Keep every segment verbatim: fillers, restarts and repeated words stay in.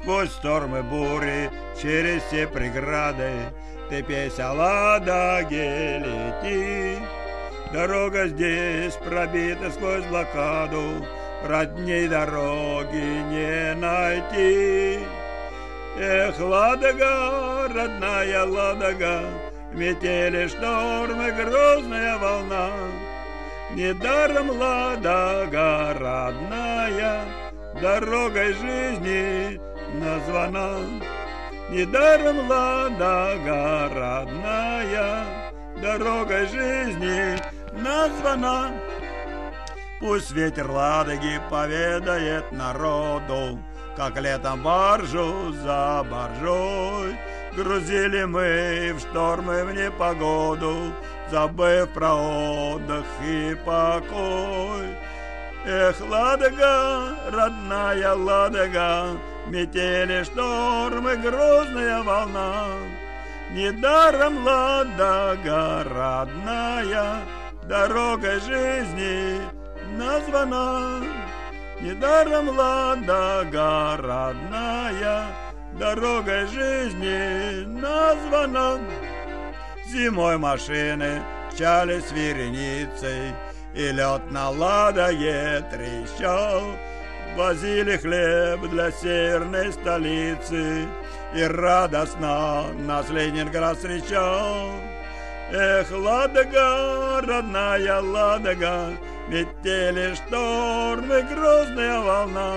Сквозь штормы бури, через все преграды, ты, песя Ладоги, лети. Дорога здесь пробита сквозь блокаду, родней дороги не найти. Эх, Ладога, родная Ладога, метели, штормы, грозная волна. Недаром Ладога, родная, дорогой жизни названа. Недаром Ладога, родная, дорогой жизни названа. Пусть ветер Ладоги поведает народу, как летом баржу за баржой грузили мы в штормы, в непогоду, забыв про отдых и покой. Эх, Ладога, родная Ладога, метели, штормы, грозная волна. Недаром Ладога, родная, дорогой жизни названа. Недаром Ладога, родная, дорогой жизни названа. Зимой машины мчались вереницей, и лед на Ладоге трещал. Возили хлеб для северной столицы, и радостно нас Ленинград встречал. Эх, Ладога, родная Ладога, метели, штормы, грозная волна.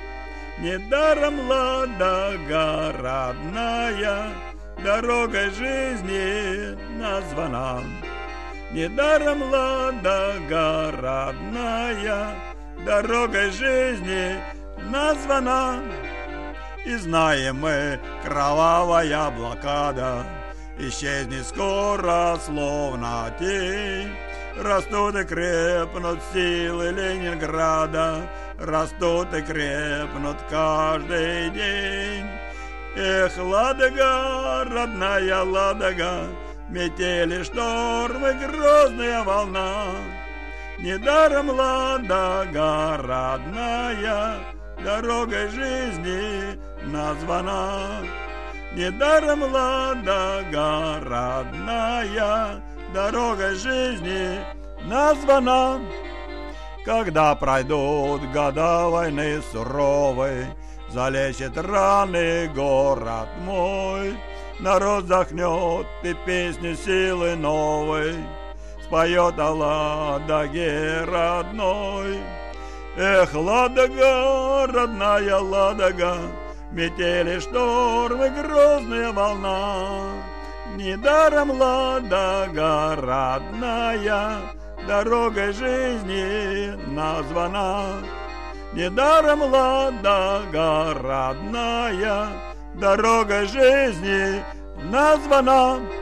Недаром Ладога, родная, дорогой жизни названа. Недаром Ладога, родная, дорогой жизни названа. И знаем мы, кровавая блокада исчезнет скоро, словно тень. Растут и крепнут силы Ленинграда, растут и крепнут каждый день. Эх, Ладога, родная Ладога, метели, штормы, грозная волна. Недаром Ладога, родная, дорогой жизни названа. Недаром Ладога, родная, дорогой жизни названа. Когда пройдут года войны суровой, залечит раны город мой. Народ вздохнет и песни силы новой споет о Ладоге родной. Эх, Ладога, родная Ладога, метели, штормы, грозная волна. Недаром Ладога, родная, дорогой жизни названа. Недаром Ладога, родная, дорогой жизни названа.